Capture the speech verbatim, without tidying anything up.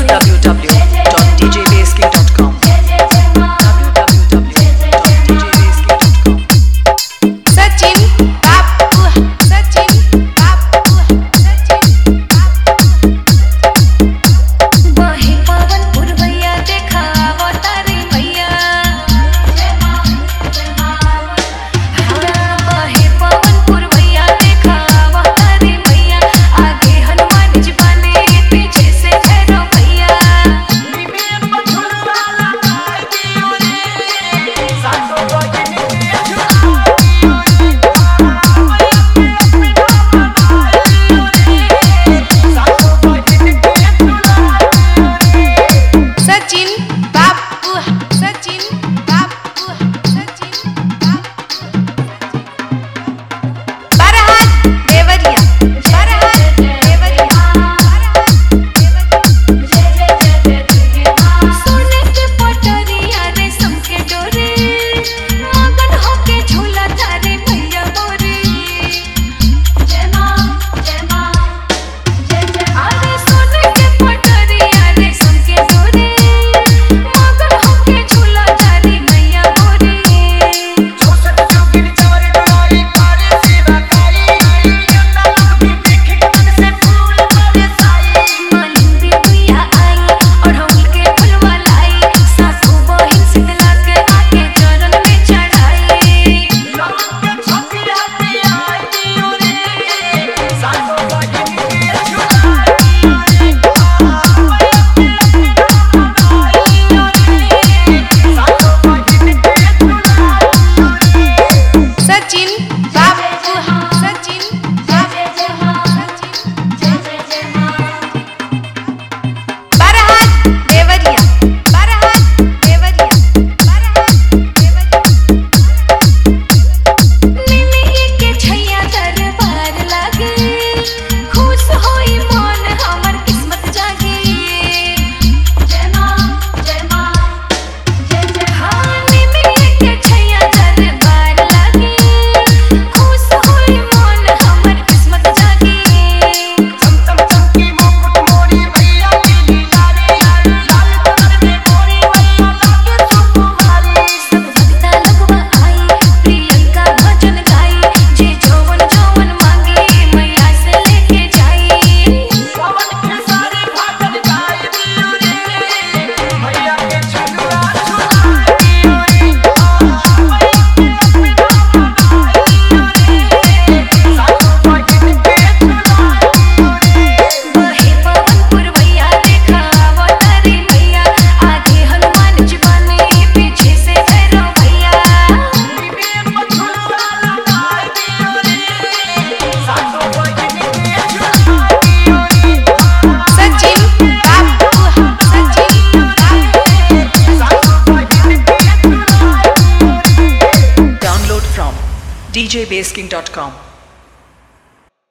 w w dot d j bass king dot com w w w dot d j bass king dot com Sachin बापू सचिन बापू सचिन बापू बहे पवन पुरवैया देखा अवतारी भैया जय मां जय मां बहे पवन पुरवैया देखा अवतारी भैया आगे हनुमान जी बने पीछे से भैरव भैया सचिन बापू सचिन बापू सचिन बापू बरहाट देवरिया बरहाट देवरिया सोने के पटरिया रेशम के डोरे मगन होके झूला तारे भैया मोरे जय मां जय मां जय जय अरे सोने के पटरिया रेशम के डोरे मगन होके झूला तारे भैया मोरे मालिंदी भैया आई और हम के फुलवा लाई सासू बहिन शीतला के आके चरण में चढ़ाई सचिन बापू सचिन बापू सचिन बरहाट देवरिया बरहाट देवरिया बरहाट देवरिया निमिये के छैया दरबार लागे खुश होई मन हमर किस्मत जागे जय मां जय मां जय जय हां निमिये के छैया दरबार लागे खुश होई मन हमर किस्मत जागे सब भक्ता लगवा आई प्रियंका भजन गाई जे जवन जवन मांगे मैया से लेके जाई बहे पवन पुरवैया देखा अवतारी भैया आगे हनुमान जी बने पीछे से भैरव भैया सचिन बापू सचिन बापू download from d j bass king dot com